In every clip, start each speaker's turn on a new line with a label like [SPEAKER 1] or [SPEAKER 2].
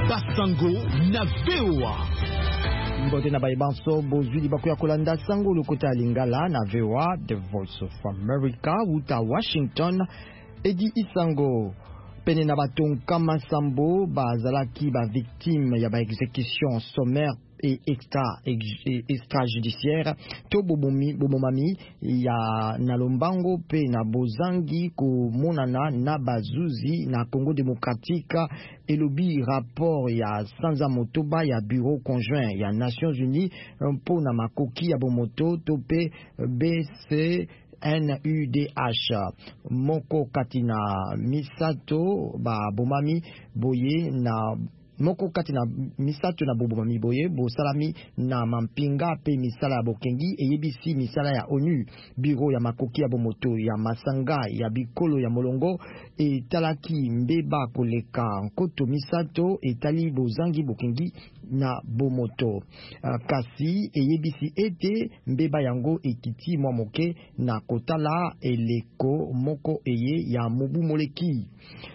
[SPEAKER 1] Basango na VOA.
[SPEAKER 2] Mbote na baibanso bozwi libaku ya kolanda sango lokota lingala na VOA, The Voice of America, uta Washington, Edi Isango. Pene na baton kama sambo bazalaki ba victime ya ba exécution sommaire et extrajudiciaire to bomomami ya nalombango pe na bozangi ko monana na bazuzi na Congo démocratique elobi rapport ya Sanza Motoba ya bureau conjoint ya Nations Unies po na makoki ya bomoto to pe BC NUDH moko katina misato ba bomami boye na moko katina misato na bomami boye bo salami na mampinga pe misala ya bokengi eyebisi misala ya ONU bureau ya makoki ya bomoto ya masanga ya bikolo ya molongo etalaki mbeba koleka nkoto misato etali bozangi bokengi na bomoto kasi eyebisi ete mbeba yango ekiti mwa moke na kotala eleko moko eye ya mobu moleki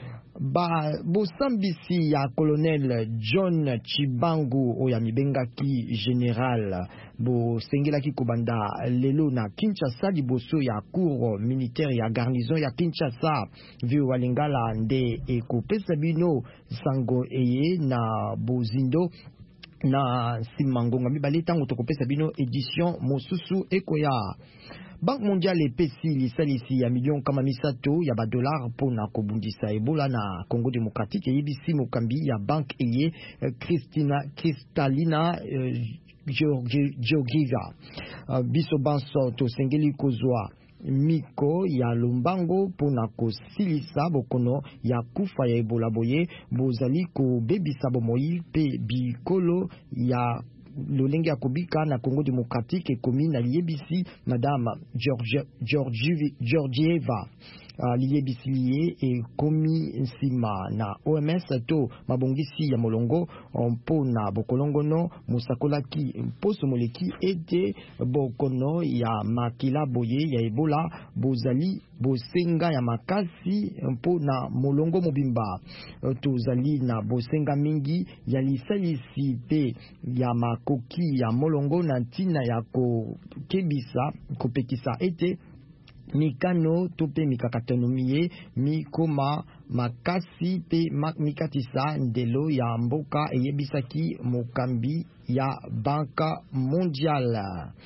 [SPEAKER 2] bosambisi ya colonel John Chibangu oya mibengaki general bosengelaki kobanda lelo na Kinshasa liboso ya cour militaire ya garnison ya Kinshasa vio walingala nde ekopesa bino sango eye na bozindo na simangonga mibale tango tokopesa bino edition mosusu ekoya. Banque mondiale epesi lisalisi ya million kama misato ya $, pona kobundisa Ebola na Congo démocratique eyebisi mokambi ya banque eye Kristalina Georgieva. Biso banso tosengeli kozwa miko ya lombango pona kosilisa bokono ya kufa ya Ebola boye bozali kobebisa bomoi pe bikolo ya lolenge ya kobika na Congo démocratique ekomi na liebisi madame Georgieva liebisi liye ekomi nsima na OMS to mabongisi ya molongo mpo na bokolongono musakolaki mposo moleki ete bokono ya makila boye ya Ebola bozali bosenga ya makasi mpo na molongo mobimba tozali na bosenga mingi ya lisalisi pe ya makoki ya molongo na ntina ya kokebisa kopekisa ete mikano to pe mikakatonomie mikoma makasi pe mikatisa ndelo ya mboka eyebisaki mokambi ya banka mondiale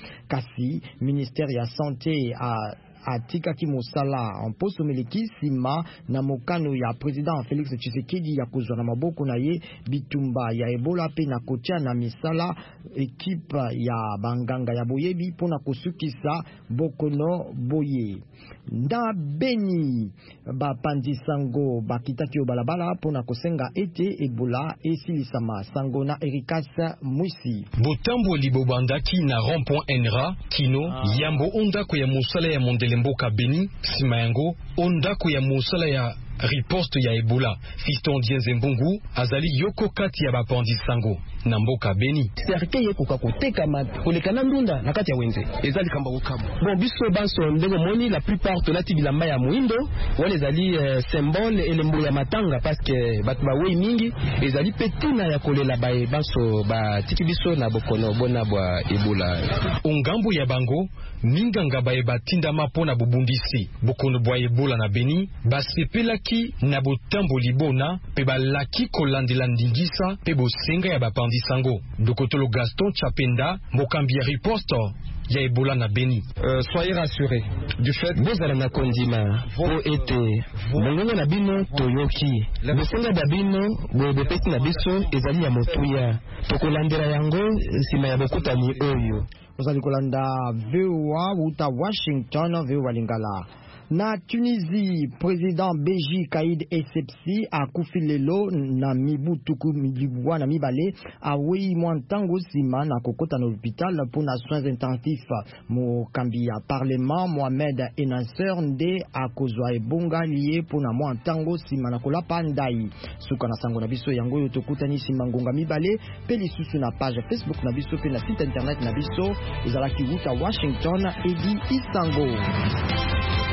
[SPEAKER 2] kasi ministère ya santé atikaki mosala mposo meleki sima na mokano ya président Félix Tshisekedi ya kozwa na maboko na ye bitumba ya Ebola pe na kotia na misala ekipe ya banganga ya boyebi pona kosukisa bokono boye nda Beni bapandi sango bakitaki balabala pona kosenga ete Ebola esilisama sango na Erikasa Mwisi
[SPEAKER 3] botambo libobandaki na rond-point Enra kino yambo ondako ya musala ya Mboka Beni sima yango ondako ya mosala ya riposte ya Ebola Fiston Dienze Mbungu azali yoko kati ya bapandi sango na mboka Beni
[SPEAKER 4] serke ye koka koteka kolekana ndunda na kati ya wenze ezali kamba kokabo bon biso banso ndenge moni la plupart tolati bilamba ya muindo wale ezali symbole elembo ya matanga parce que batu bawe mingi ezali petina ya kolela bae banso batiki biso na bokono bona bwa Ebola
[SPEAKER 3] ongambo ya bango minganga bae batinda mapona bubundisi bokono bwa Ebola na Beni basepelaki na botambo libona pe balaki kolandela ndingisa pe bosenga ya bapandi sango dokotolo Gaston Chapenda mokambi ya riposte ya Ebola na Beni.
[SPEAKER 4] Soyez rassurés du fait bozala na kondima po ete bongongo na bino toyoki bosenga da bino bopesi na biso ezali ya motuya tokolandela yango sima ya bokutani oyo
[SPEAKER 2] ozali kolanda VOA uta Washington VOA lingala. Na Tunisie, président Beji Kaïd Essebsi a kufi lelo na mibutuku milibwa na mibale awi mwantango sima na kokota na hôpital pour na soins intensifs mo kambi ya parlement Mohamed Enasser nde akozwa ebonga lié pour na mwantango sima na kolapa ndai suka na sango na biso yango yo tokutani sima ngonga mibale pe lisusu na page Facebook na biso pe na site internet na biso ezalaki wuta Washington Edi Isango.